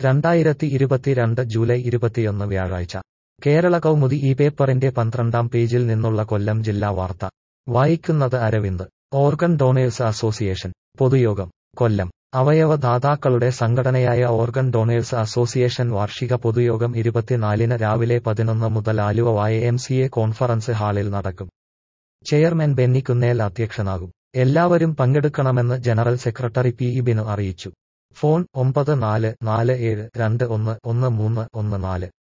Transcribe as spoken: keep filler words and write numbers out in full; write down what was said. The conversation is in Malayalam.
രണ്ടായിരത്തി ഇരുപത്തിരണ്ട് ജൂലൈ ഇരുപത്തിയൊന്ന് വ്യാഴാഴ്ച കേരള കൗമുദി ഈ പേപ്പറിന്റെ പന്ത്രണ്ടാം പേജിൽ നിന്നുള്ള കൊല്ലം ജില്ലാ വാർത്ത വായിക്കുന്നത് അരവിന്ദ്. ഓർഗൻ ഡോണേഴ്സ് അസോസിയേഷൻ പൊതുയോഗം കൊല്ലം. അവയവദാതാക്കളുടെ സംഘടനയായ ഓർഗൻ ഡോണേഴ്സ് അസോസിയേഷൻ വാർഷിക പൊതുയോഗം ഇരുപത്തിനാലിന് രാവിലെ പതിനൊന്ന് മുതൽ ആലുവ വായ എം സി എ കോൺഫറൻസ് ഹാളിൽ നടക്കും. ചെയർമാൻ ബെന്നി കുന്നേൽ അധ്യക്ഷനാകും. എല്ലാവരും പങ്കെടുക്കണമെന്ന് general secretary P E Binu അറിയിച്ചു. ഫോൺ ഒമ്പത് നാല് നാല് ഏഴ് രണ്ട് ഒന്ന് ഒന്ന് മൂന്ന് ഒന്ന് നാല്.